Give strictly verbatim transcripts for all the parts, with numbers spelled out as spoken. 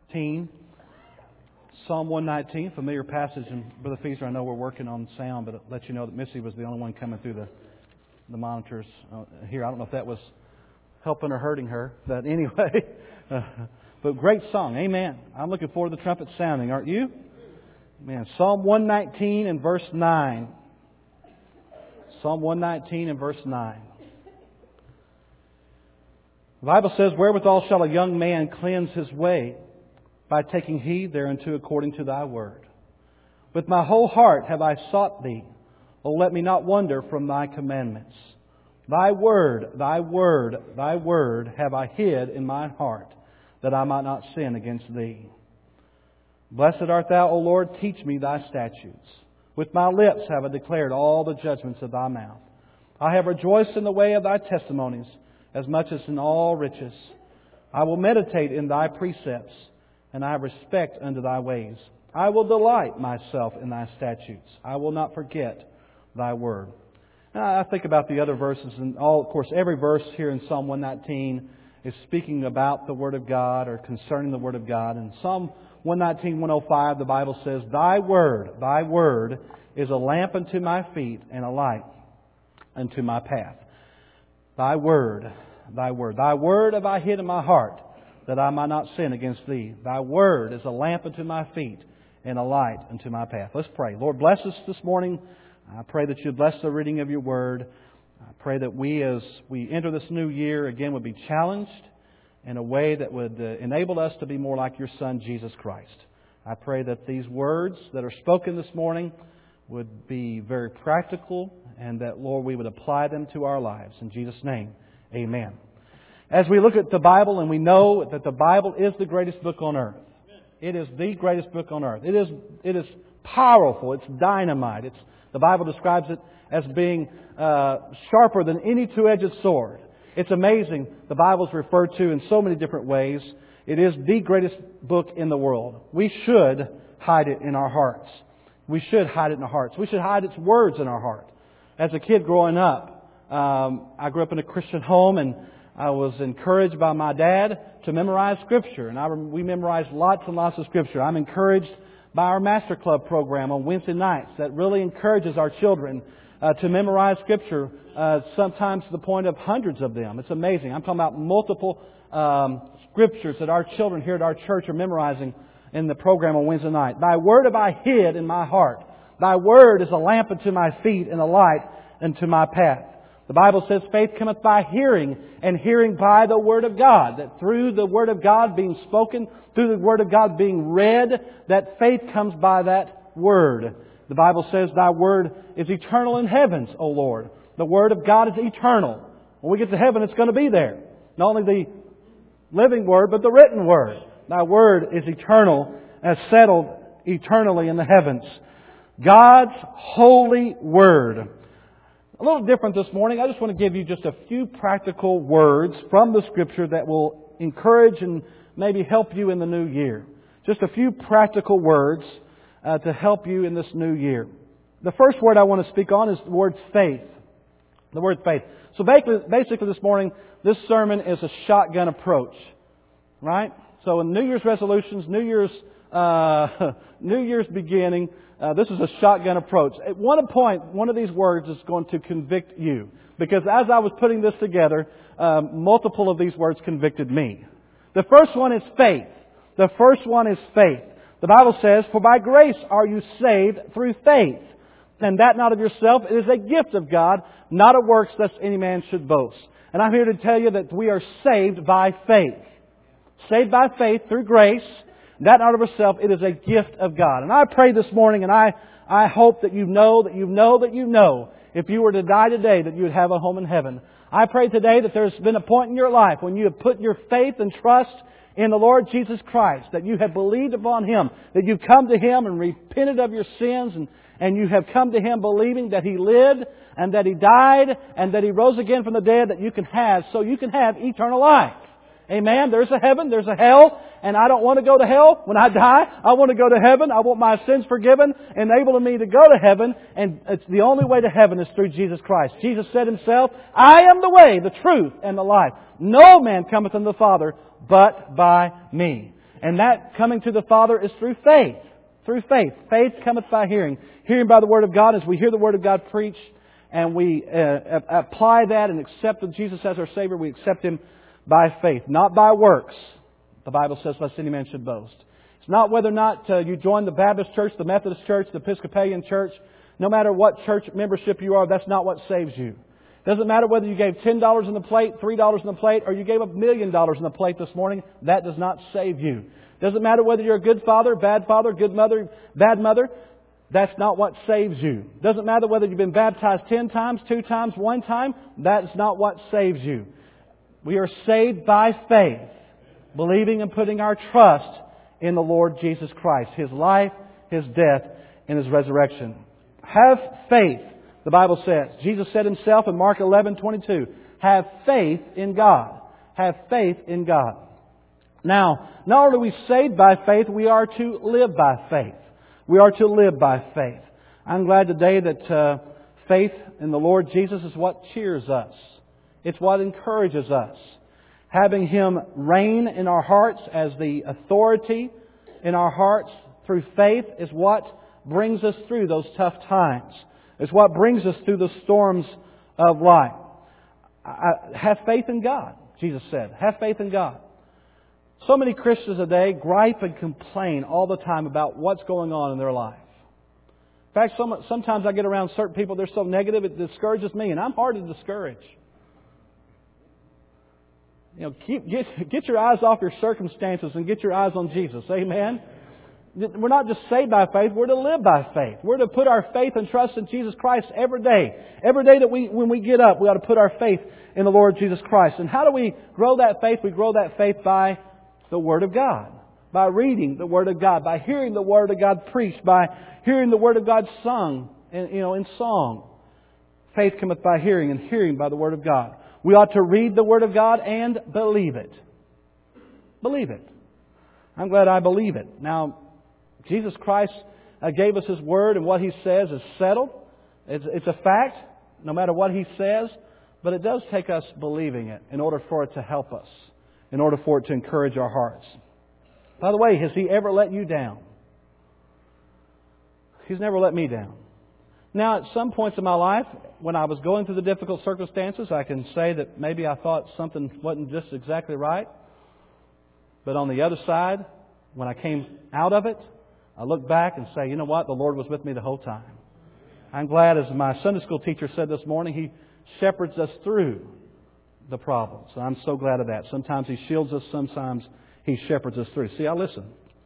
nineteen. Psalm one nineteen, familiar passage. And Brother Feaster, I know we're working on sound, but it lets you know that Missy was the only one coming through the, the monitors uh, here. I don't know if that was helping or hurting her, but anyway. Uh, but great song. Amen. I'm looking forward to the trumpet sounding, aren't you? Man, Psalm one nineteen and verse nine. Psalm one nineteen and verse nine. The Bible says, "Wherewithal shall a young man cleanse his way? By taking heed thereunto according to Thy word. With my whole heart have I sought Thee. O let me not wander from Thy commandments. Thy word, Thy word, Thy word have I hid in mine heart, that I might not sin against Thee. Blessed art Thou, O Lord, teach me Thy statutes. With my lips have I declared all the judgments of Thy mouth. I have rejoiced in the way of Thy testimonies, as much as in all riches. I will meditate in Thy precepts, and I have respect unto Thy ways. I will delight myself in Thy statutes. I will not forget Thy word." And I think about the other verses, and all, of course, every verse here in Psalm one nineteen is speaking about the Word of God or concerning the Word of God. In Psalm one nineteen, one oh five, the Bible says, "Thy word, Thy word is a lamp unto my feet and a light unto my path." Thy word, Thy word. Thy word have I hid in my heart, that I might not sin against Thee. Thy word is a lamp unto my feet and a light unto my path. Let's pray. Lord, bless us this morning. I pray that You bless the reading of Your word. I pray that we, as we enter this new year, again, would be challenged in a way that would uh, enable us to be more like Your Son, Jesus Christ. I pray that these words that are spoken this morning would be very practical, and that, Lord, we would apply them to our lives. In Jesus' name, amen. As we look at the Bible, and we know that the Bible is the greatest book on earth. It is the greatest book on earth. It is it is powerful. It's dynamite. It's the Bible describes it as being uh, sharper than any two-edged sword. It's amazing. The Bible is referred to in so many different ways. It is the greatest book in the world. We should hide it in our hearts. We should hide it in our hearts. We should hide its words in our heart. As a kid growing up, um, I grew up in a Christian home, and I was encouraged by my dad to memorize Scripture. And I, we memorized lots and lots of Scripture. I'm encouraged by our Master Club program on Wednesday nights that really encourages our children uh, to memorize Scripture, uh, sometimes to the point of hundreds of them. It's amazing. I'm talking about multiple um, Scriptures that our children here at our church are memorizing in the program on Wednesday night. Thy word have I hid in my heart. Thy word is a lamp unto my feet and a light unto my path. The Bible says faith cometh by hearing, and hearing by the Word of God. That through the Word of God being spoken, through the Word of God being read, that faith comes by that Word. The Bible says, Thy Word is eternal in heavens, O Lord. The Word of God is eternal. When we get to heaven, it's going to be there. Not only the living Word, but the written Word. Thy Word is eternal, as settled eternally in the heavens. God's holy Word. A little different this morning. I just want to give you just a few practical words from the Scripture that will encourage and maybe help you in the new year. Just a few practical words uh, to help you in this new year. The first word I want to speak on is the word faith. The word faith. So basically, basically this morning, this sermon is a shotgun approach. Right? So in New Year's resolutions, New Year's uh, New Year's beginning, Uh, this is a shotgun approach. At one point, one of these words is going to convict you. Because as I was putting this together, um, multiple of these words convicted me. The first one is faith. The first one is faith. The Bible says, "For by grace are you saved through faith. And that not of yourself, it is a gift of God, not of works, lest any man should boast." And I'm here to tell you that we are saved by faith. Saved by faith through grace. That not of itself, it is a gift of God. And I pray this morning, and I, I hope that you know, that you know, that you know, if you were to die today, that you would have a home in heaven. I pray today that there's been a point in your life when you have put your faith and trust in the Lord Jesus Christ, that you have believed upon Him, that you've come to Him and repented of your sins, and, and you have come to Him believing that He lived, and that He died, and that He rose again from the dead, that you can have, so you can have eternal life. Amen. There's a heaven, there's a hell, and I don't want to go to hell when I die. I want to go to heaven. I want my sins forgiven, enabling me to go to heaven, and it's the only way to heaven is through Jesus Christ. Jesus said Himself, "I am the way, the truth, and the life. No man cometh unto the Father but by me." And that coming to the Father is through faith. Through faith. Faith cometh by hearing. Hearing by the Word of God. As we hear the Word of God preached and we uh, apply that and accept Jesus as our Savior, we accept Him by faith, not by works. The Bible says, lest any man should boast. It's not whether or not uh, you join the Baptist church, the Methodist church, the Episcopalian church. No matter what church membership you are, that's not what saves you. It doesn't matter whether you gave ten dollars in the plate, three dollars in the plate, or you gave a million dollars in the plate this morning. That does not save you. It doesn't matter whether you're a good father, bad father, good mother, bad mother. That's not what saves you. It doesn't matter whether you've been baptized ten times, two times, one time. That is not what saves you. We are saved by faith, believing and putting our trust in the Lord Jesus Christ, His life, His death, and His resurrection. Have faith, the Bible says. Jesus said Himself in Mark eleven twenty-two, have faith in God. Have faith in God. Now, not only are we saved by faith, we are to live by faith. We are to live by faith. I'm glad today that uh, faith in the Lord Jesus is what cheers us. It's what encourages us. Having Him reign in our hearts as the authority in our hearts through faith is what brings us through those tough times. It's what brings us through the storms of life. I, have faith in God, Jesus said. Have faith in God. So many Christians today gripe and complain all the time about what's going on in their life. In fact, some, sometimes I get around certain people, they're so negative, it discourages me, and I'm hard to discourage. You know, keep, get, get your eyes off your circumstances and get your eyes on Jesus. Amen? We're not just saved by faith, we're to live by faith. We're to put our faith and trust in Jesus Christ every day. Every day that we, when we get up, we ought to put our faith in the Lord Jesus Christ. And how do we grow that faith? We grow that faith by the Word of God. By reading the Word of God. By hearing the Word of God preached. By hearing the Word of God sung in, you know, in song. Faith cometh by hearing, and hearing by the Word of God. We ought to read the Word of God and believe it. Believe it. I'm glad I believe it. Now, Jesus Christ uh, gave us His Word, and what He says is settled. It's, it's a fact, no matter what He says. But it does take us believing it in order for it to help us. In order for it to encourage our hearts. By the way, has He ever let you down? He's never let me down. Now, at some points in my life, when I was going through the difficult circumstances, I can say that maybe I thought something wasn't just exactly right. But on the other side, when I came out of it, I look back and say, you know what? The Lord was with me the whole time. I'm glad, as my Sunday school teacher said this morning, He shepherds us through the problems. And I'm so glad of that. Sometimes He shields us, sometimes He shepherds us through. See, I listen.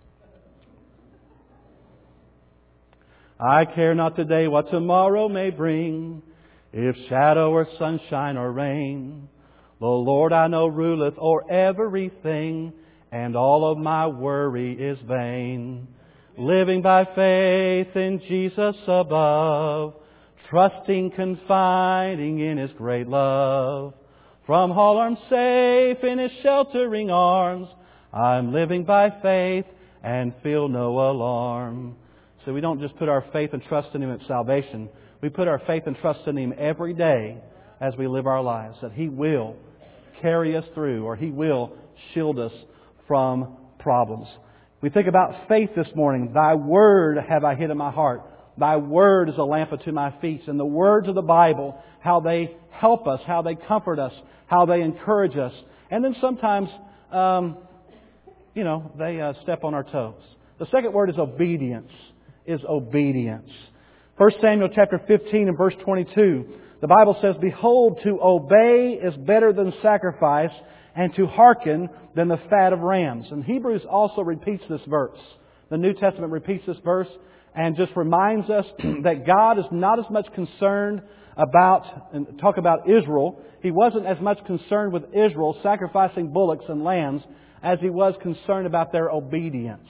I care not today what tomorrow may bring, if shadow or sunshine or rain. The Lord I know ruleth o'er everything, and all of my worry is vain. Living by faith in Jesus above, trusting, confiding in His great love. From all harm safe in His sheltering arms, I'm living by faith and feel no alarm. So we don't just put our faith and trust in Him at salvation. We put our faith and trust in Him every day as we live our lives. That He will carry us through, or He will shield us from problems. We think about faith this morning. Thy Word have I hid in my heart. Thy Word is a lamp unto my feet. And the words of the Bible, how they help us, how they comfort us, how they encourage us. And then sometimes, um, you know, they uh, step on our toes. The second word is obedience. Is obedience. First Samuel chapter fifteen and verse twenty-two. The Bible says, behold, to obey is better than sacrifice, and to hearken than the fat of rams. And Hebrews also repeats this verse. The New Testament repeats this verse and just reminds us that God is not as much concerned about, and talk about Israel, He wasn't as much concerned with Israel sacrificing bullocks and lambs as He was concerned about their obedience.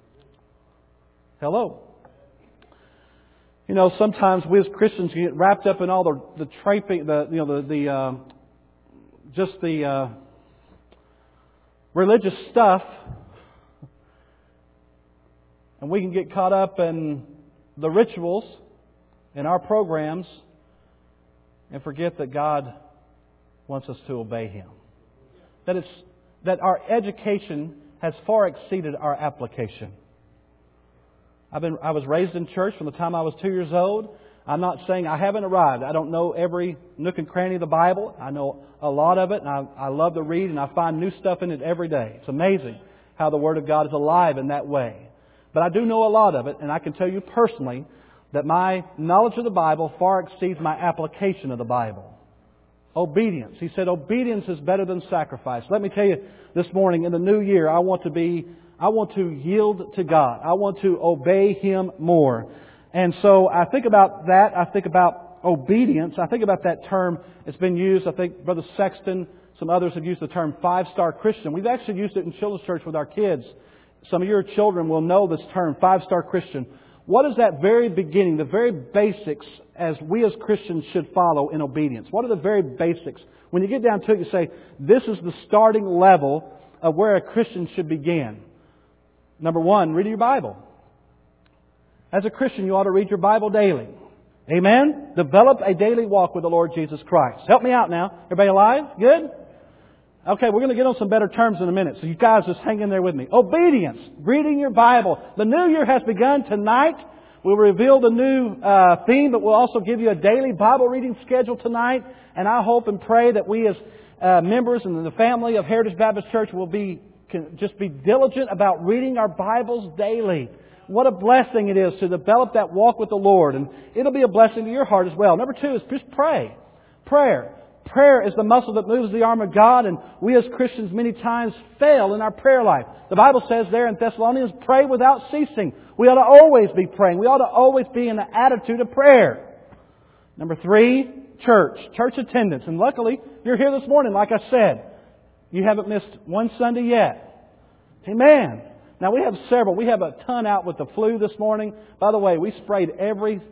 Hello? You know, sometimes we as Christians get wrapped up in all the the trapping, the you know the the uh, just the uh, religious stuff, and we can get caught up in the rituals in our programs and forget that God wants us to obey Him. That it's that our education has far exceeded our application. I've been, I was raised in church from the time I was two years old. I'm not saying I haven't arrived. I don't know every nook and cranny of the Bible. I know a lot of it, and I, I love to read, and I find new stuff in it every day. It's amazing how the Word of God is alive in that way. But I do know a lot of it, and I can tell you personally that my knowledge of the Bible far exceeds my application of the Bible. Obedience. He said obedience is better than sacrifice. Let me tell you this morning, in the new year, I want to be, I want to yield to God. I want to obey Him more. And so I think about that. I think about obedience. I think about that term. It's been used. I think Brother Sexton, some others have used the term five-star Christian. We've actually used it in children's church with our kids. Some of your children will know this term, five-star Christian. What is that very beginning, the very basics as we as Christians should follow in obedience? What are the very basics? When you get down to it, you say, this is the starting level of where a Christian should begin. Number one, reading your Bible. As a Christian, you ought to read your Bible daily. Amen? Develop a daily walk with the Lord Jesus Christ. Help me out now. Everybody alive? Good? Okay, we're going to get on some better terms in a minute, so you guys just hang in there with me. Obedience. Reading your Bible. The new year has begun tonight. We'll reveal the new uh, theme, but we'll also give you a daily Bible reading schedule tonight. And I hope and pray that we as uh, members and the family of Heritage Baptist Church will be can just be diligent about reading our Bibles daily. What a blessing it is to develop that walk with the Lord. And it'll be a blessing to your heart as well. Number two is just pray. Prayer. Prayer is the muscle that moves the arm of God, and we as Christians many times fail in our prayer life. The Bible says there in Thessalonians, pray without ceasing. We ought to always be praying. We ought to always be in the attitude of prayer. Number three, church. Church attendance. And luckily, you're here this morning, like I said. You haven't missed one Sunday yet. Amen. Now, we have several. We have a ton out with the flu this morning. By the way, we sprayed everything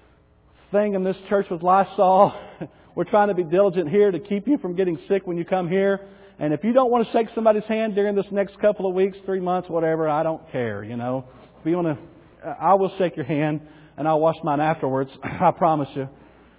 in this church with Lysol. We're trying to be diligent here to keep you from getting sick when you come here. And if you don't want to shake somebody's hand during this next couple of weeks, three months, whatever, I don't care, you know. If you want to, I will shake your hand and I'll wash mine afterwards. I promise you.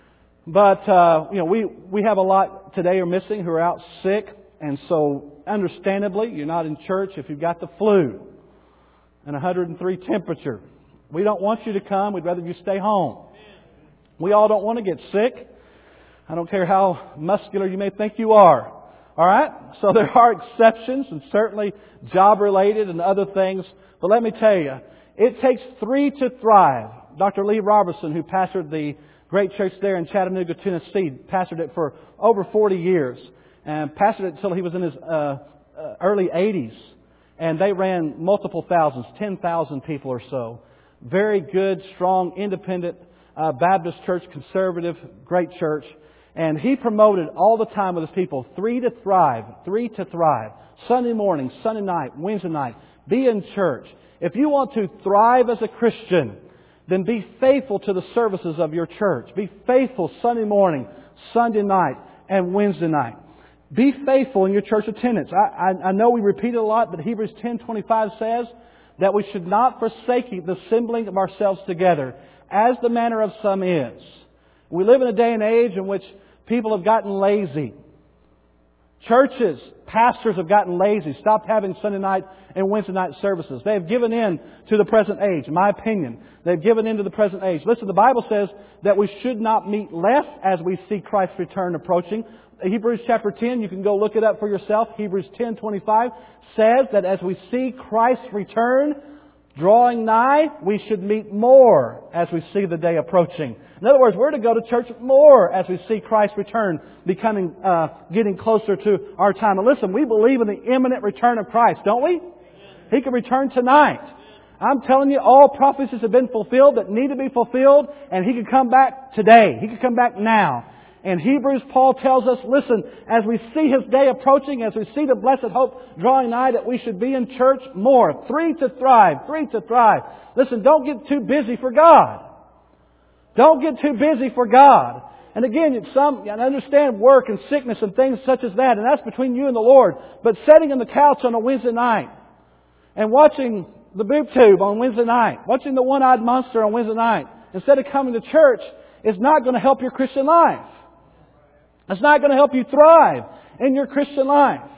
But, uh, you know, we, we have a lot today are missing who are out sick. And so, understandably, you're not in church if you've got the flu and one hundred three temperature. We don't want you to come. We'd rather you stay home. We all don't want to get sick. I don't care how muscular you may think you are. All right? So there are exceptions, and certainly job-related and other things. But let me tell you, it takes three to thrive. Doctor Lee Robertson, who pastored the great church there in Chattanooga, Tennessee, pastored it for over forty years. And pastored it until he was in his uh, uh, early eighties. And they ran multiple thousands, ten thousand people or so. Very good, strong, independent uh, Baptist church, conservative, great church. And he promoted all the time with his people, three to thrive, three to thrive. Sunday morning, Sunday night, Wednesday night. Be in church. If you want to thrive as a Christian, then be faithful to the services of your church. Be faithful Sunday morning, Sunday night, and Wednesday night. Be faithful in your church attendance. I, I, I know we repeat it a lot, but Hebrews ten twenty-five says that we should not forsake the assembling of ourselves together, as the manner of some is. We live in a day and age in which people have gotten lazy. Churches, pastors have gotten lazy, stopped having Sunday night and Wednesday night services. They have given in to the present age, in my opinion. They've given in to the present age. Listen, the Bible says that we should not meet less as we see Christ's return approaching. Hebrews chapter ten, you can go look it up for yourself. Hebrews ten twenty-five says that as we see Christ's return drawing nigh, we should meet more as we see the day approaching. In other words, we're to go to church more as we see Christ's return becoming, uh, getting closer to our time. And listen, we believe in the imminent return of Christ, don't we? He could return tonight. I'm telling you, all prophecies have been fulfilled that need to be fulfilled, and He could come back today. He could come back now. In Hebrews, Paul tells us, listen, as we see His day approaching, as we see the blessed hope drawing nigh, that we should be in church more. Three to thrive. Three to thrive. Listen, don't get too busy for God. Don't get too busy for God. And again, it's some, I understand work and sickness and things such as that, and that's between you and the Lord. But sitting on the couch on a Wednesday night and watching the boob tube on Wednesday night, watching the one-eyed monster on Wednesday night, instead of coming to church, is not going to help your Christian life. It's not going to help you thrive in your Christian life.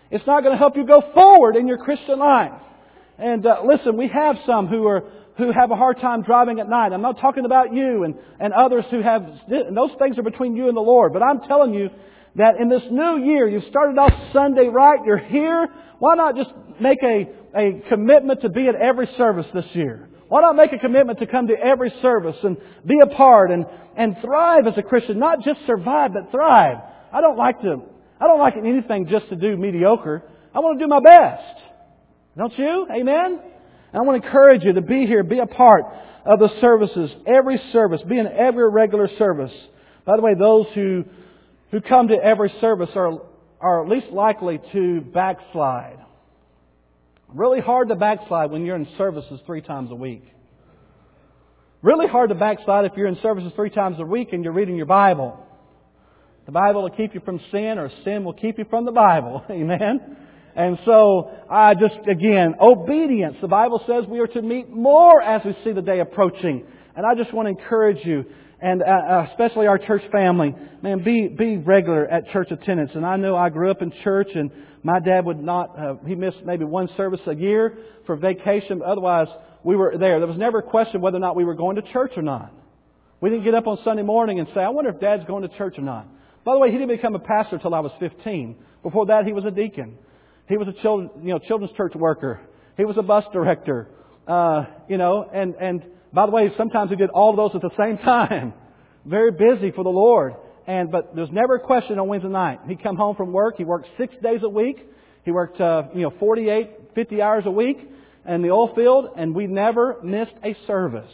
It's not going to help you go forward in your Christian life. And uh, listen, we have some who are who have a hard time driving at night. I'm not talking about you and, and others who have... And those things are between you and the Lord. But I'm telling you that in this new year, you've started off Sunday right. You're here. Why not just make a, a commitment to be at every service this year? Why not make a commitment to come to every service and be a part and, and thrive as a Christian? Not just survive, but thrive. I don't like to... I don't like anything just to do mediocre. I want to do my best. Don't you? Amen? And I want to encourage you to be here, be a part of the services, every service, be in every regular service. By the way, those who who come to every service are are least likely to backslide. Really hard to backslide when you're in services three times a week. Really hard to backslide if you're in services three times a week and you're reading your Bible. The Bible will keep you from sin, or sin will keep you from the Bible. Amen? And so, I just, again, obedience. The Bible says we are to meet more as we see the day approaching. And I just want to encourage you, and uh, especially our church family, man, be be regular at church attendance. And I know I grew up in church, and my dad would not, uh, he missed maybe one service a year for vacation. But otherwise, we were there. There was never a question whether or not we were going to church or not. We didn't get up on Sunday morning and say, I wonder if Dad's going to church or not. By the way, he didn't become a pastor until I was fifteen. Before that, he was a deacon. He was a children, you know, children's church worker. He was a bus director. Uh, you know, and, and by the way, sometimes he did all of those at the same time. Very busy for the Lord. And but there's never a question on Wednesday night. He'd come home from work. He worked six days a week. He worked, uh, you know, forty-eight, fifty hours a week in the oil field, and we never missed a service.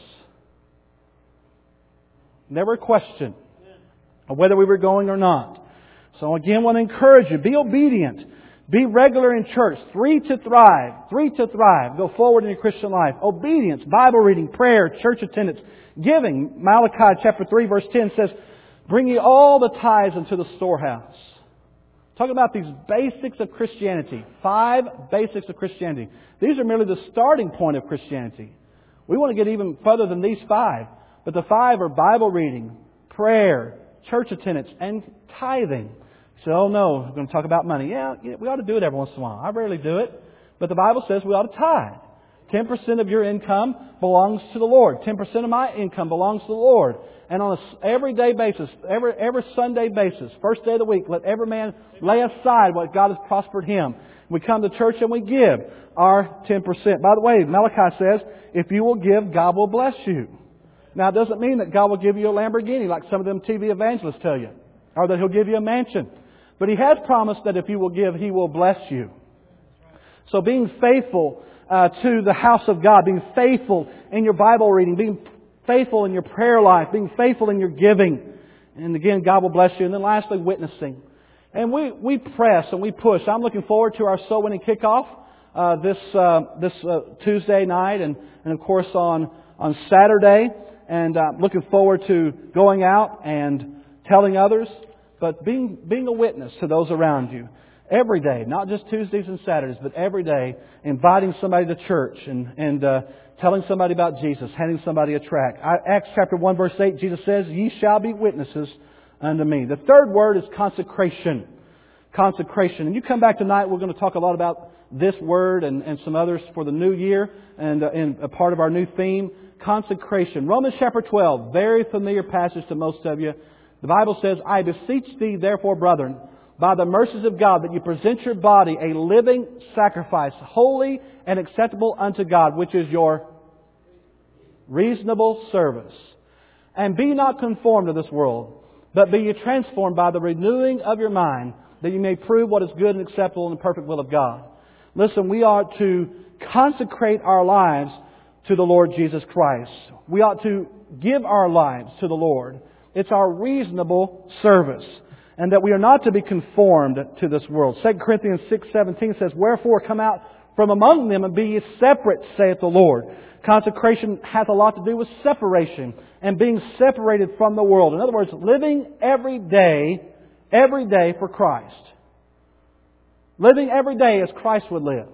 Never a question of whether we were going or not. So again, I want to encourage you, be obedient. Be regular in church. Three to thrive. Three to thrive. Go forward in your Christian life. Obedience, Bible reading, prayer, church attendance, giving. Malachi chapter three verse ten says, bring ye all the tithes into the storehouse. Talking about these basics of Christianity. Five basics of Christianity. These are merely the starting point of Christianity. We want to get even further than these five. But the five are Bible reading, prayer, church attendance, and tithing. So, oh no, we're going to talk about money. Yeah, we ought to do it every once in a while. I rarely do it. But the Bible says we ought to tithe. ten percent of your income belongs to the Lord. ten percent of my income belongs to the Lord. And on an everyday basis, every, every Sunday basis, first day of the week, let every man lay aside what God has prospered him. We come to church and we give our ten percent. By the way, Malachi says, if you will give, God will bless you. Now, it doesn't mean that God will give you a Lamborghini like some of them T V evangelists tell you. Or that He'll give you a mansion. But He has promised that if you will give, He will bless you. So being faithful uh, to the house of God, being faithful in your Bible reading, being faithful in your prayer life, being faithful in your giving. And again, God will bless you. And then lastly, witnessing. And we, we press and we push. I'm looking forward to our soul winning kickoff uh, this uh, this uh, Tuesday night and, and of course on, on Saturday. And uh, looking forward to going out and telling others, but being being a witness to those around you. Every day, not just Tuesdays and Saturdays, but every day, inviting somebody to church and, and uh, telling somebody about Jesus, handing somebody a tract. Acts chapter one verse eight, Jesus says, ye shall be witnesses unto me. The third word is consecration. Consecration. And you come back tonight, we're going to talk a lot about this word and, and some others for the new year and, uh, and a part of our new theme, consecration. Romans chapter twelve, very familiar passage to most of you. The Bible says, I beseech thee therefore, brethren, by the mercies of God, that you present your body a living sacrifice, holy and acceptable unto God, which is your reasonable service. And be not conformed to this world, but be ye transformed by the renewing of your mind, that you may prove what is good and acceptable in the perfect will of God. Listen, we ought to consecrate our lives to the Lord Jesus Christ. We ought to give our lives to the Lord. It's our reasonable service. And that we are not to be conformed to this world. Second Corinthians six seventeen says, wherefore come out from among them and be ye separate, saith the Lord. Consecration has a lot to do with separation and being separated from the world. In other words, living every day, every day for Christ. Living every day as Christ would live.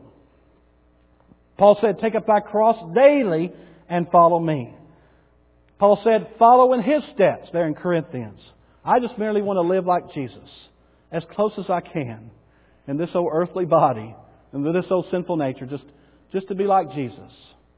Paul said, take up thy cross daily and follow me. Paul said, follow in His steps there in Corinthians. I just merely want to live like Jesus, as close as I can. in this old earthly body and with this old sinful nature, just, just to be like Jesus.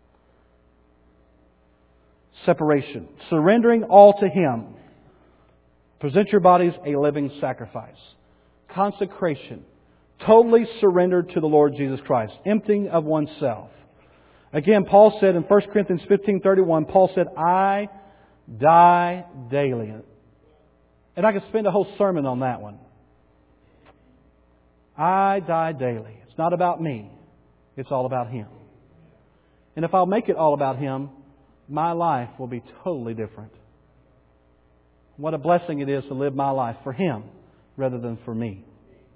Separation. Surrendering all to Him. Present your bodies a living sacrifice. Consecration. Totally surrendered to the Lord Jesus Christ. Emptying of oneself. Again, Paul said in First Corinthians fifteen thirty-one, Paul said, I die daily. And I could spend a whole sermon on that one. I die daily. It's not about me. It's all about Him. And if I'll make it all about Him, my life will be totally different. What a blessing it is to live my life for Him rather than for me.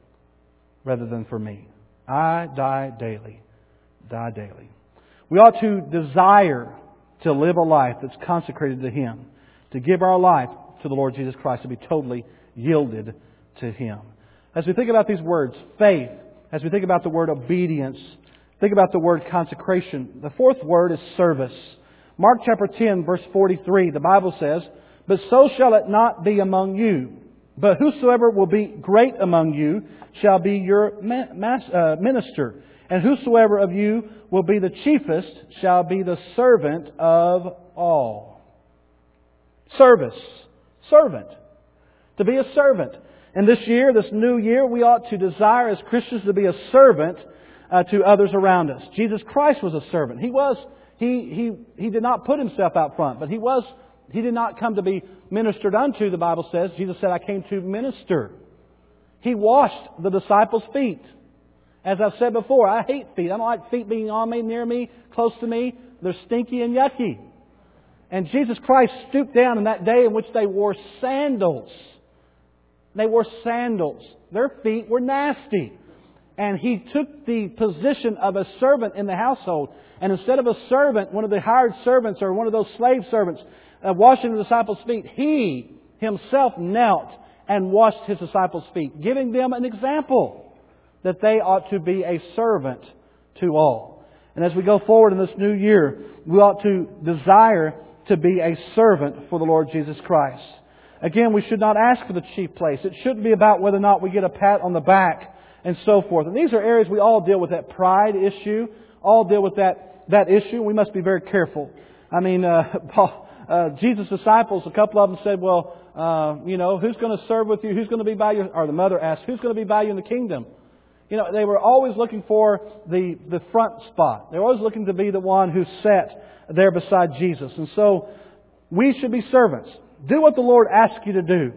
Rather than for me. I die daily. Die daily. We ought to desire to live a life that's consecrated to Him. To give our life to the Lord Jesus Christ. To be totally yielded to Him. As we think about these words, faith. As we think about the word obedience. Think about the word consecration. The fourth word is service. Mark chapter ten, verse forty-three, the Bible says, But so shall it not be among you. But whosoever will be great among you shall be your minister. And whosoever of you will be the chiefest shall be the servant of all. Service. Servant. To be a servant. And this year, this new year, we ought to desire as Christians to be a servant uh, to others around us. Jesus Christ was a servant. He was, he, he, he did not put Himself out front, but He was, He did not come to be ministered unto, the Bible says. Jesus said, I came to minister. He washed the disciples' feet. As I've said before, I hate feet. I don't like feet being on me, near me, close to me. They're stinky and yucky. And Jesus Christ stooped down in that day in which they wore sandals. They wore sandals. Their feet were nasty. And He took the position of a servant in the household. And instead of a servant, one of the hired servants or one of those slave servants uh, washing the disciples' feet, He Himself knelt and washed His disciples' feet, giving them an example that they ought to be a servant to all. And as we go forward in this new year, we ought to desire to be a servant for the Lord Jesus Christ. Again, we should not ask for the chief place. It shouldn't be about whether or not we get a pat on the back and so forth. And these are areas we all deal with, that pride issue, all deal with that, that issue. We must be very careful. I mean, uh, Paul, uh, Jesus' disciples, a couple of them said, well, uh, you know, who's going to serve with you? Who's going to be by you? Or the mother asked, who's going to be by you in the kingdom? You know, they were always looking for the, the front spot. They were always looking to be the one who sat there beside Jesus. And so, we should be servants. Do what the Lord asks you to do.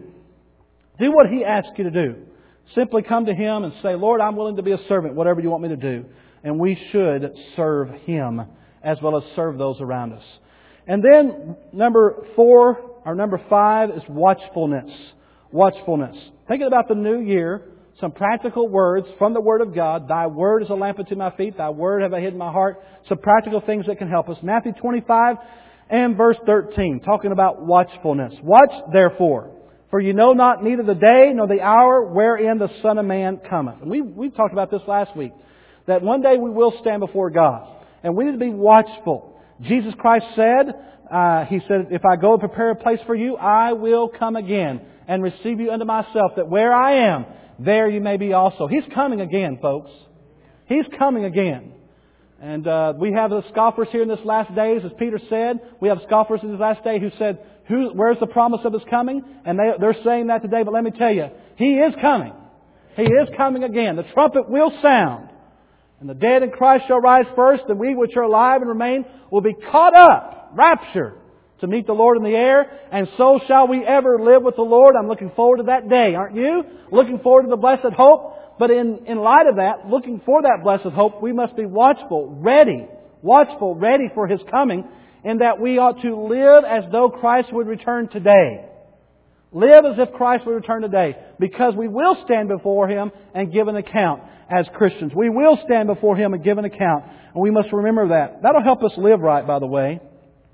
Do what He asks you to do. Simply come to Him and say, Lord, I'm willing to be a servant, whatever you want me to do. And we should serve Him as well as serve those around us. And then, number four, or number five, is watchfulness. Watchfulness. Thinking about the new year, some practical words from the Word of God. Thy Word is a lamp unto my feet. Thy Word have I hid in my heart. Some practical things that can help us. Matthew twenty-five and verse thirteen, talking about watchfulness. Watch therefore, for you know not neither the day nor the hour wherein the Son of Man cometh. And we we talked about this last week, that one day we will stand before God. And we need to be watchful. Jesus Christ said, uh, He said, if I go and prepare a place for you, I will come again and receive you unto myself, that where I am, there you may be also. He's coming again, folks. He's coming again. And uh, we have the scoffers here in this last days, as Peter said. We have scoffers in this last day who said, Who, where's the promise of His coming? And they, they're saying that today, but let me tell you, He is coming. He is coming again. The trumpet will sound. And the dead in Christ shall rise first, and we which are alive and remain will be caught up, raptured, to meet the Lord in the air, and so shall we ever live with the Lord. I'm looking forward to that day, aren't you? Looking forward to the blessed hope. But in, in light of that, looking for that blessed hope, we must be watchful, ready, watchful, ready for His coming, in that we ought to live as though Christ would return today. Live as if Christ would return today, because we will stand before Him and give an account as Christians. We will stand before Him and give an account, and we must remember that. That'll help us live right, by the way.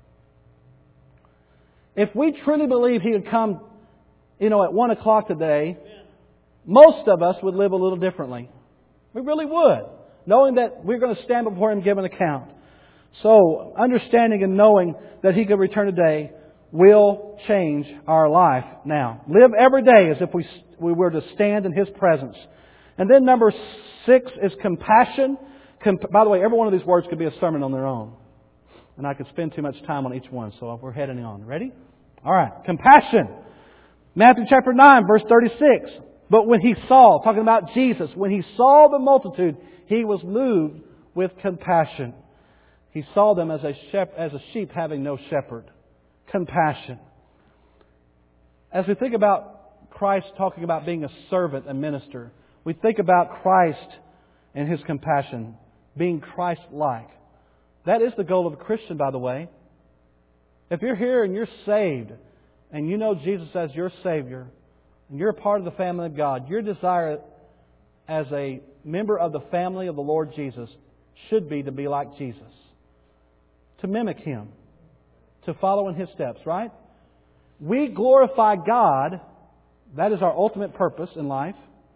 If we truly believe He would come, you know, at one o'clock today, most of us would live a little differently. We really would. Knowing that we're going to stand before Him and give an account. So, understanding and knowing that He could return today will change our life now. Live every day as if we, we were to stand in His presence. And then number six is compassion. Com- By the way, every one of these words could be a sermon on their own. And I could spend too much time on each one, so we're heading on. Ready? All right. Compassion. Matthew chapter nine, verse thirty-six. But when He saw, talking about Jesus, when He saw the multitude, He was moved with compassion. He saw them as a, shep- as a sheep having no shepherd. Compassion. As we think about Christ talking about being a servant and minister, we think about Christ and His compassion, being Christ-like. That is the goal of a Christian, by the way. If you're here and you're saved, and you know Jesus as your Savior, and you're a part of the family of God, your desire as a member of the family of the Lord Jesus should be to be like Jesus. To mimic Him. To follow in His steps, right? We glorify God. That is our ultimate purpose in life.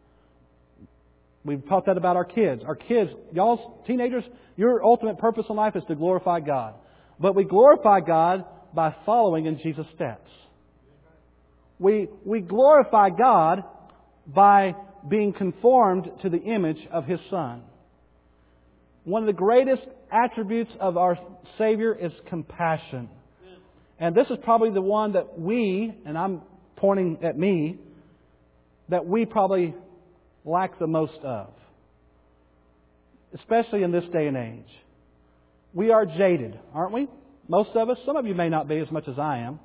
We've taught that about our kids. Our kids, y'all teenagers, your ultimate purpose in life is to glorify God. But we glorify God by following in Jesus' steps. We, we glorify God by being conformed to the image of His Son. One of the greatest attributes of our Savior is compassion. And this is probably the one that we, and I'm pointing at me, that we probably lack the most of. Especially in this day and age. We are jaded, aren't we? Most of us. Some of you may not be as much as I am.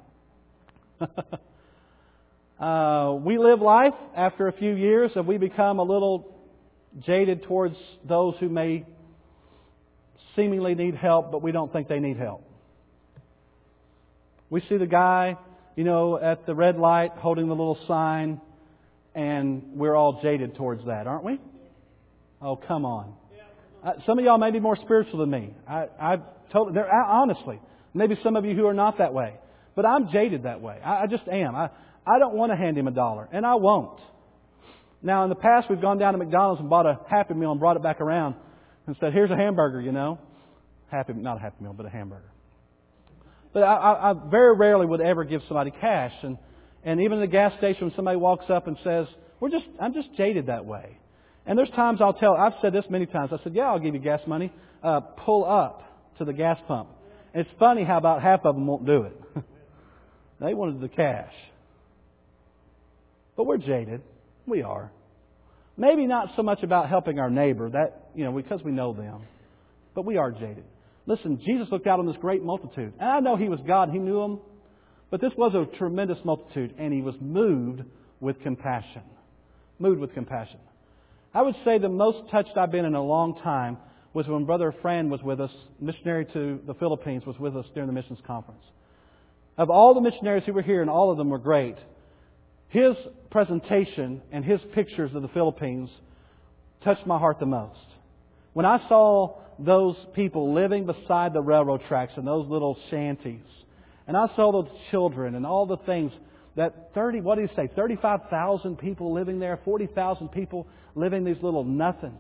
uh, we live life after a few years and we become a little jaded towards those who may seemingly need help, but we don't think they need help. We see the guy, you know, at the red light holding the little sign, and we're all jaded towards that, aren't we? Oh, come on. Uh, some of y'all may be more spiritual than me. I, I totally, there, I, honestly, maybe some of you who are not that way, but I'm jaded that way. I, I just am. I, I don't want to hand him a dollar, and I won't. Now, in the past, we've gone down to McDonald's and bought a Happy Meal and brought it back around and said, "Here's a hamburger," you know, happy, not a Happy Meal, but a hamburger. But I, I, I very rarely would ever give somebody cash, and and even at the gas station, when somebody walks up and says, "We're just, I'm just jaded that way." And there's times I'll tell, I've said this many times. I said, "Yeah, I'll give you gas money. Uh, pull up to the gas pump." And it's funny how about half of them won't do it. They wanted the cash. But we're jaded. We are. Maybe not so much about helping our neighbor, that you know, because we know them. But we are jaded. Listen, Jesus looked out on this great multitude. And I know He was God. He knew them. But this was a tremendous multitude. And He was moved with compassion. Moved with compassion. I would say the most touched I've been in a long time was when Brother Fran was with us, missionary to the Philippines, was with us during the missions conference. Of all the missionaries who were here, and all of them were great, his presentation and his pictures of the Philippines touched my heart the most. When I saw those people living beside the railroad tracks in those little shanties, and I saw those children and all the things that thirty, what do you say, thirty-five thousand people living there, forty thousand people living these little nothings.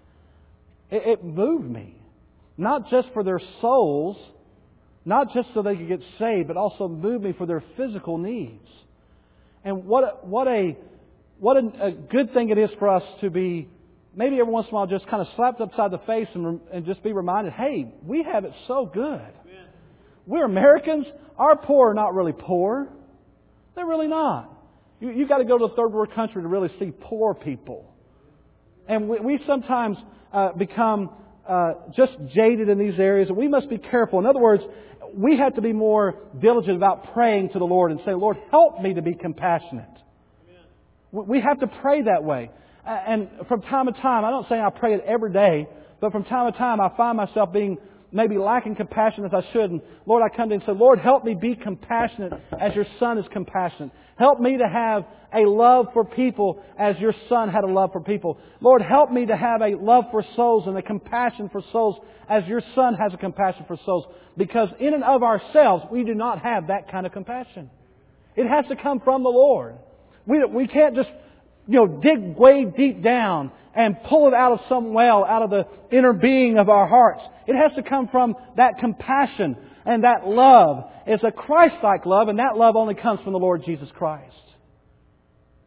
It, it moved me. Not just for their souls, not just so they could get saved, but also moved me for their physical needs. And what a, what a what a, a good thing it is for us to be, maybe every once in a while, just kind of slapped upside the face and, and just be reminded, hey, we have it so good. Amen. We're Americans. Our poor are not really poor. They're really not. You, you've got to go to a third world country to really see poor people. And we, we sometimes uh, become uh, just jaded in these areas. And we must be careful. In other words, we have to be more diligent about praying to the Lord and say, "Lord, help me to be compassionate." Amen. We have to pray that way. And from time to time, I don't say I pray it every day, but from time to time I find myself being maybe lacking compassion as I should. And Lord, I come to you and say, "Lord, help me be compassionate as your Son is compassionate. Help me to have a love for people as your Son had a love for people. Lord, help me to have a love for souls and a compassion for souls as your Son has a compassion for souls." Because in and of ourselves, we do not have that kind of compassion. It has to come from the Lord. We, we can't just, you know, dig way deep down and pull it out of some well, out of the inner being of our hearts. It has to come from that compassion and that love. It's a Christ-like love, and that love only comes from the Lord Jesus Christ.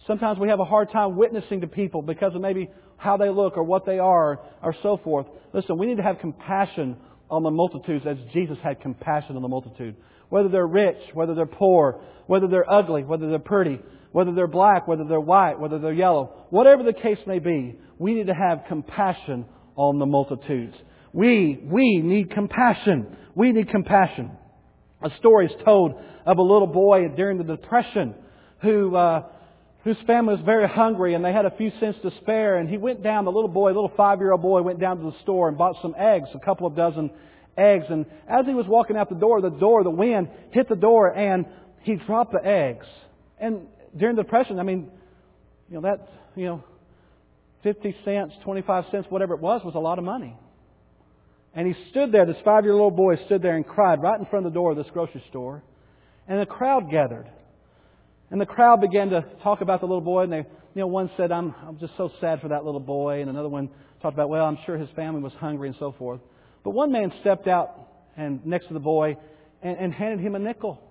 Sometimes we have a hard time witnessing to people because of maybe how they look or what they are or so forth. Listen, we need to have compassion on the multitudes as Jesus had compassion on the multitude. Whether they're rich, whether they're poor, whether they're ugly, whether they're pretty, whether they're black, whether they're white, whether they're yellow, whatever the case may be, we need to have compassion on the multitudes. We, we need compassion. We need compassion. A story is told of a little boy during the Depression who, uh, whose family was very hungry and they had a few cents to spare. And he went down, the little boy, little five-year-old boy, went down to the store and bought some eggs, a couple of dozen eggs. And as he was walking out the door, the door, the wind hit the door and he dropped the eggs. And during the Depression, I mean, you know, that, you know, fifty cents, twenty-five cents, whatever it was, was a lot of money. And he stood there, this five-year-old boy stood there and cried right in front of the door of this grocery store. And a crowd gathered. And the crowd began to talk about the little boy. And they, you know, one said, I'm, I'm just so sad for that little boy. And another one talked about, well, I'm sure his family was hungry and so forth. But one man stepped out and next to the boy and, and handed him a nickel.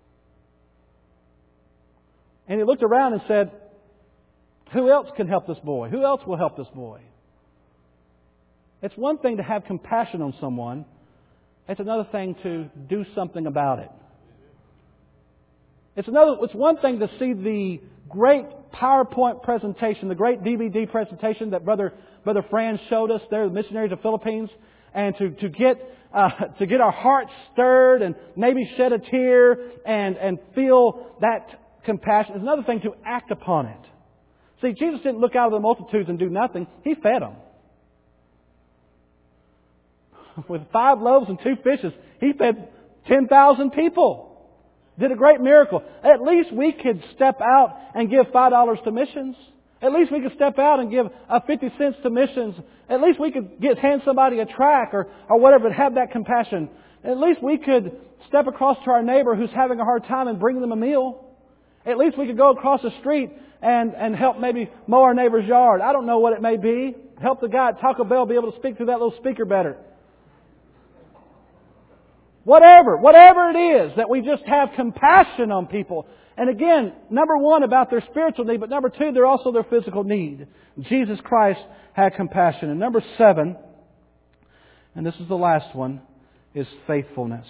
And he looked around and said, who else can help this boy? Who else will help this boy? It's one thing to have compassion on someone. It's another thing to do something about it. It's another. It's one thing to see the great PowerPoint presentation, the great D V D presentation that Brother Brother Fran showed us. They're the missionaries of the Philippines, and to to get uh, to get our hearts stirred and maybe shed a tear and and feel that compassion. It's another thing to act upon it. See, Jesus didn't look out of the multitudes and do nothing. He fed them. With five loaves and two fishes, He fed ten thousand people. Did a great miracle. At least we could step out and give five dollars to missions. At least we could step out and give uh, fifty cents to missions. At least we could get hand somebody a tract or, or whatever and have that compassion. At least we could step across to our neighbor who's having a hard time and bring them a meal. At least we could go across the street and, and help maybe mow our neighbor's yard. I don't know what it may be. Help the guy at Taco Bell be able to speak through that little speaker better. Whatever, whatever it is, that we just have compassion on people. And again, number one, about their spiritual need, but number two, they're also their physical need. Jesus Christ had compassion. And number seven, and this is the last one, is faithfulness.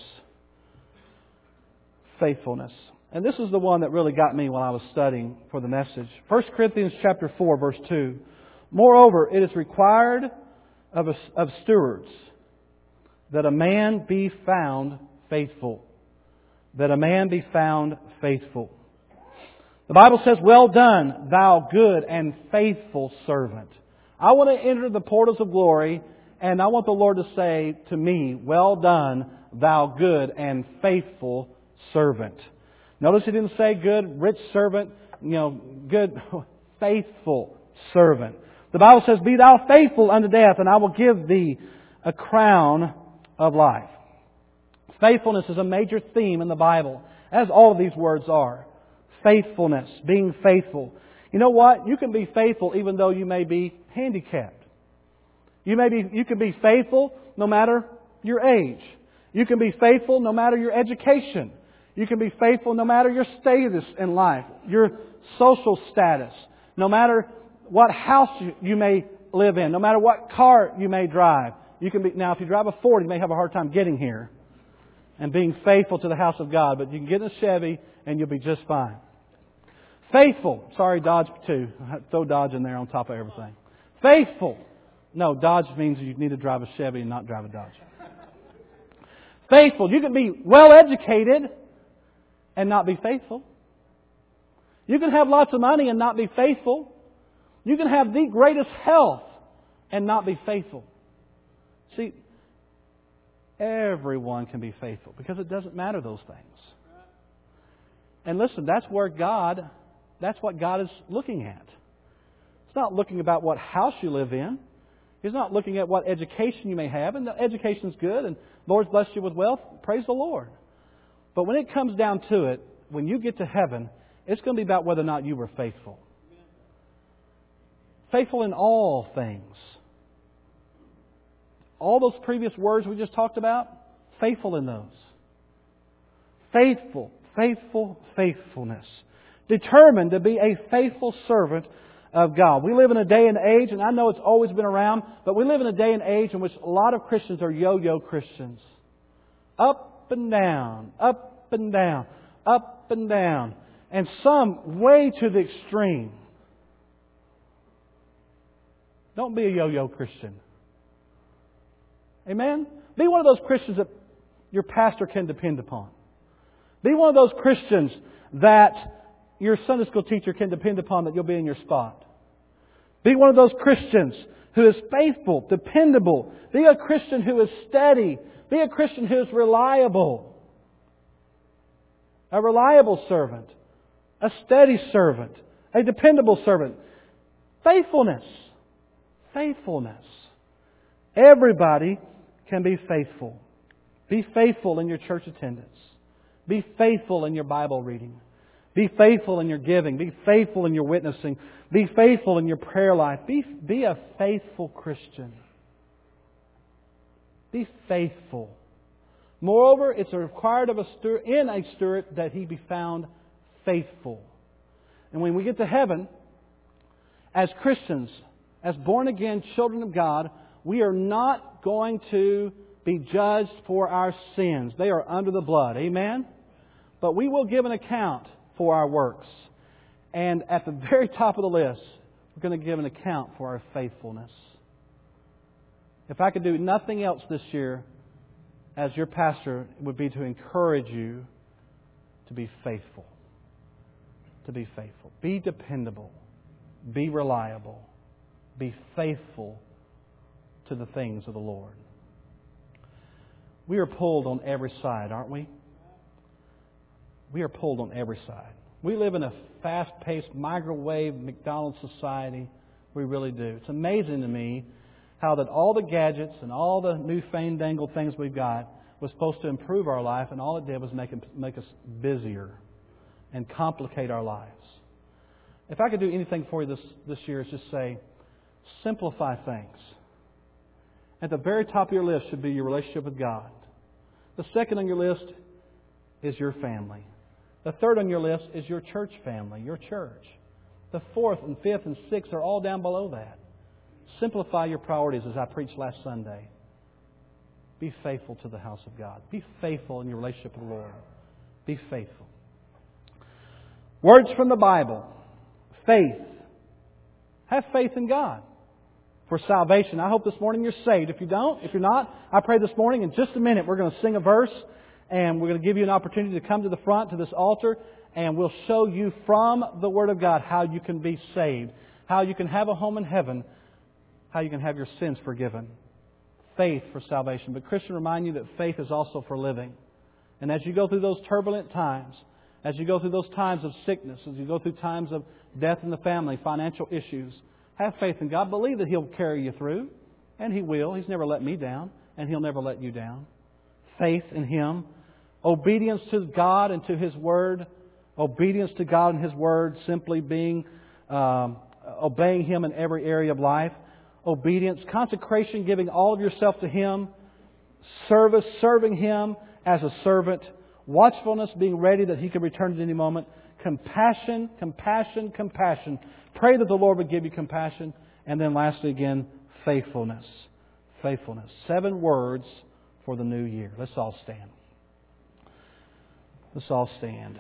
Faithfulness. And this is the one that really got me while I was studying for the message. First Corinthians chapter four, verse two. Moreover, it is required of, a, of stewards that a man be found faithful. That a man be found faithful. The Bible says, well done, thou good and faithful servant. I want to enter the portals of glory, and I want the Lord to say to me, well done, thou good and faithful servant. Notice He didn't say good, rich servant, you know, good, faithful servant. The Bible says, be thou faithful unto death, and I will give thee a crown of life. Faithfulness is a major theme in the Bible, as all of these words are. Faithfulness, being faithful. You know what? You can be faithful even though you may be handicapped. You may be, you can be faithful no matter your age. You can be faithful no matter your education. You can be faithful no matter your status in life, your social status, no matter what house you, you may live in, no matter what car you may drive. You can be, now, if you drive a Ford, you may have a hard time getting here and being faithful to the house of God. But you can get in a Chevy and you'll be just fine. Faithful. Sorry, Dodge too. Throw Dodge in there on top of everything. Faithful. No, Dodge means you need to drive a Chevy and not drive a Dodge. Faithful. You can be well educated and not be faithful. You can have lots of money and not be faithful. You can have the greatest health and not be faithful. See, everyone can be faithful because it doesn't matter those things. And listen, that's where God, that's what God is looking at. It's not looking about what house you live in. He's not looking at what education you may have. And the education's good and the Lord's blessed you with wealth. Praise the Lord. But when it comes down to it, when you get to heaven, it's going to be about whether or not you were faithful. Faithful in all things. All those previous words we just talked about, faithful in those. Faithful, faithful, faithfulness. determined to be a faithful servant of God. We live in a day and age, and I know it's always been around, but we live in a day and age in which a lot of Christians are yo-yo Christians. Up and down, up and down, up and down. And some way to the extreme. Don't be a yo-yo Christian. Amen? Be one of those Christians that your pastor can depend upon. Be one of those Christians that your Sunday school teacher can depend upon that you'll be in your spot. Be one of those Christians who is faithful, dependable. Be a Christian who is steady. Be a Christian who is reliable. A reliable servant. A steady servant. A dependable servant. Faithfulness. Faithfulness. Everybody can be faithful. Be faithful in your church attendance. Be faithful in your Bible reading. Be faithful in your giving. Be faithful in your witnessing. Be faithful in your prayer life. Be, be a faithful Christian. Be faithful. Moreover, it's required of a steward, in a steward that he be found faithful. And when we get to heaven, as Christians, as born-again children of God, we are not going to be judged for our sins. They are under the blood. Amen? But we will give an account for our works. And at the very top of the list, we're going to give an account for our faithfulness. If I could do nothing else this year as your pastor, it would be to encourage you to be faithful. To be faithful. Be dependable. Be reliable. Be faithful to the things of the Lord. We are pulled on every side, aren't we? We are pulled on every side. We live in a fast-paced, microwave, McDonald's society. We really do. It's amazing to me how that all the gadgets and all the new fandangled things we've got was supposed to improve our life, and all it did was make, make us busier and complicate our lives. If I could do anything for you this, this year, it's just say, simplify things. At the very top of your list should be your relationship with God. The second on your list is your family. The third on your list is your church family, your church. The fourth and fifth and sixth are all down below that. Simplify your priorities, as I preached last Sunday. Be faithful to the house of God. Be faithful in your relationship with the Lord. Be faithful. Words from the Bible. Faith. Have faith in God for salvation. I hope this morning you're saved. If you don't, if you're not, I pray this morning in just a minute we're going to sing a verse and we're going to give you an opportunity to come to the front to this altar and we'll show you from the Word of God how you can be saved, how you can have a home in heaven, how you can have your sins forgiven. Faith for salvation. But Christian, remind you that faith is also for living. And as you go through those turbulent times, as you go through those times of sickness, as you go through times of death in the family, financial issues, have faith in God. Believe that He'll carry you through. And He will. He's never let me down. And He'll never let you down. Faith in Him. Obedience to God and to His Word. Obedience to God and His Word simply being um, obeying Him in every area of life. Obedience, consecration, giving all of yourself to Him. Service, serving Him as a servant. Watchfulness, being ready that He can return at any moment. Compassion, compassion, compassion. Pray that the Lord would give you compassion. And then lastly again, faithfulness. Faithfulness. Seven words for the new year. Let's all stand. Let's all stand.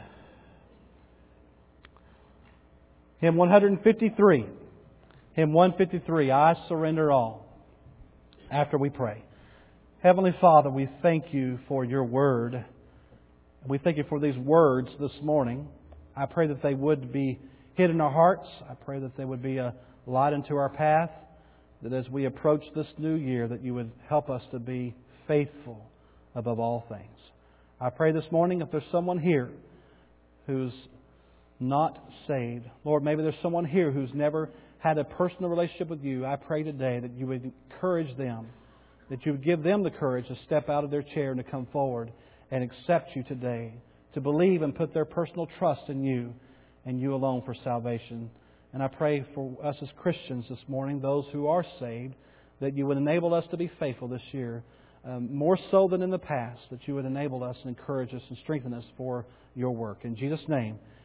Hymn one fifty-three. Hymn one fifty-three, I surrender all. After we pray. Heavenly Father, we thank You for Your Word. We thank You for these words this morning. I pray that they would be hid in our hearts. I pray that they would be a light into our path. That as we approach this new year, that You would help us to be faithful above all things. I pray this morning if there's someone here who's not saved. Lord, maybe there's someone here who's never had a personal relationship with You. I pray today that You would encourage them, that You would give them the courage to step out of their chair and to come forward and accept You today, to believe and put their personal trust in You and You alone for salvation. And I pray for us as Christians this morning, those who are saved, that You would enable us to be faithful this year, um, more so than in the past, that You would enable us and encourage us and strengthen us for Your work. In Jesus' name,